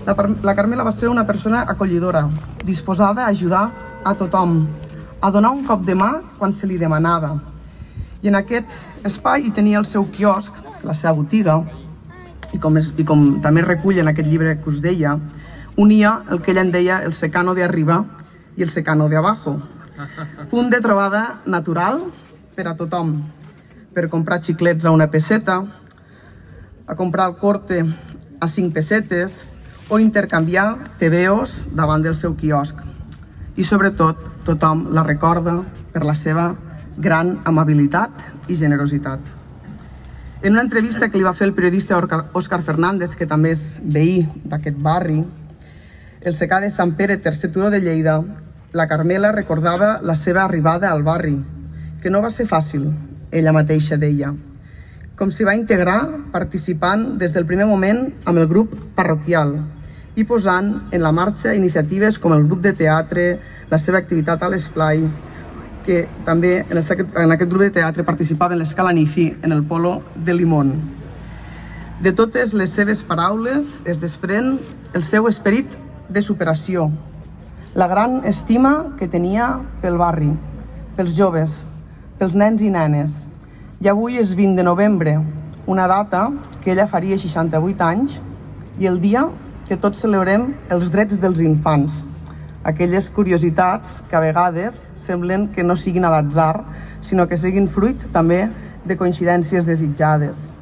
La Carmela va ser una persona acollidora, disposada a ajudar a tothom, a donar un cop de mà quan se li demanava. I en aquest espai hi tenia el seu quiosc, la seva botiga, i com també recull en aquest llibre que us deia, unia el que ella en deia el secano de arriba i el secano de abajo. Punt de trobada natural per a tothom, per comprar xiclets a 1 peseta, a comprar el corte a 5 pessetes o intercanviar tebeos davant del seu quiosc. I sobretot, tothom la recorda per la seva gran amabilitat i generositat. En una entrevista que li va fer el periodista Òscar Fernández, que també és veí d'aquest barri, el secà de Sant Pere, tercer turó de Lleida, la Carmela recordava la seva arribada al barri, que no va ser fàcil, ella mateixa deia, com s'hi va integrar participant des del primer moment amb el grup parroquial i posant en la marxa iniciatives com el grup de teatre, la seva activitat a l'esplai, que també en aquest grup de teatre participaven l'Escalanici en el Polo de Limón. De totes les seves paraules es desprèn el seu esperit de superació, la gran estima que tenia pel barri, pels joves, pels nens i nenes. I avui és 20 de novembre, una data que ella faria 68 anys i el dia que tots celebrem els drets dels infants, aquelles curiositats que a vegades semblen que no siguin a l'atzar, sinó que siguin fruit també de coincidències desitjades.